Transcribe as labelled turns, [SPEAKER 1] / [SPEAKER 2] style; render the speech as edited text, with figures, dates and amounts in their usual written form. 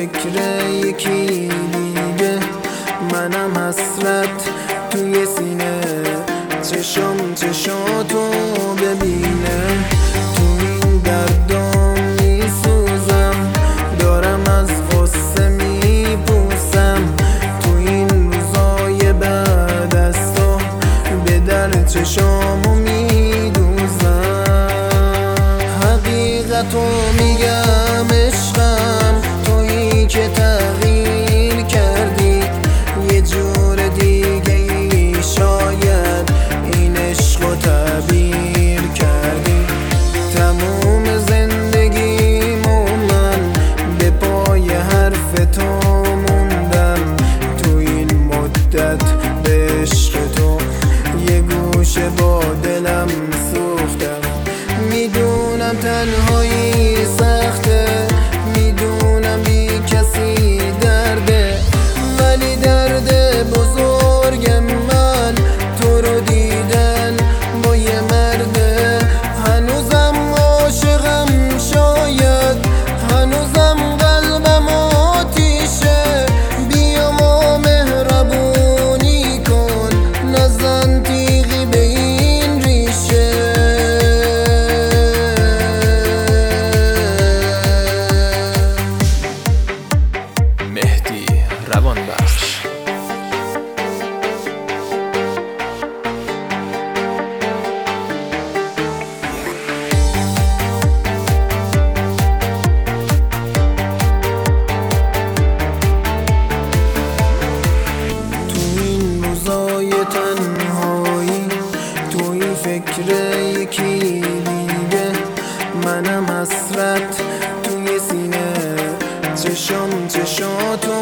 [SPEAKER 1] فکر یکی دیگه، منم حسرت توی سینه، چشاتو ببینه. تو این دردام میسوزم، دارم از غصه میپوسم. تو این روزای بعد از تو به در چشامو میدوزم. حقیقتو میگم عشقم، تویی که تغییر کردی، یه جور دیگه ای شاید این عشقو تعبیر کردی. تموم زندگیمو من به پای حرف تو موندم. تو این مدت به عشق تو یه گوشه با دلم سوختم. میدونم تنهایی سخته، میدونم بی کسی درده، ولی درد بزرگ من تو رو دیدن با یه مرده. هنوزم عاشقم، شاید هنوزم قلبم آتیشه. بیا ما مهربونی کن، نزن تیغی به این ریشه.
[SPEAKER 2] مهدی روانبخش.
[SPEAKER 1] تنهایی توی فکر یکی دیگه، منم حسرت توی سینه، چشاتو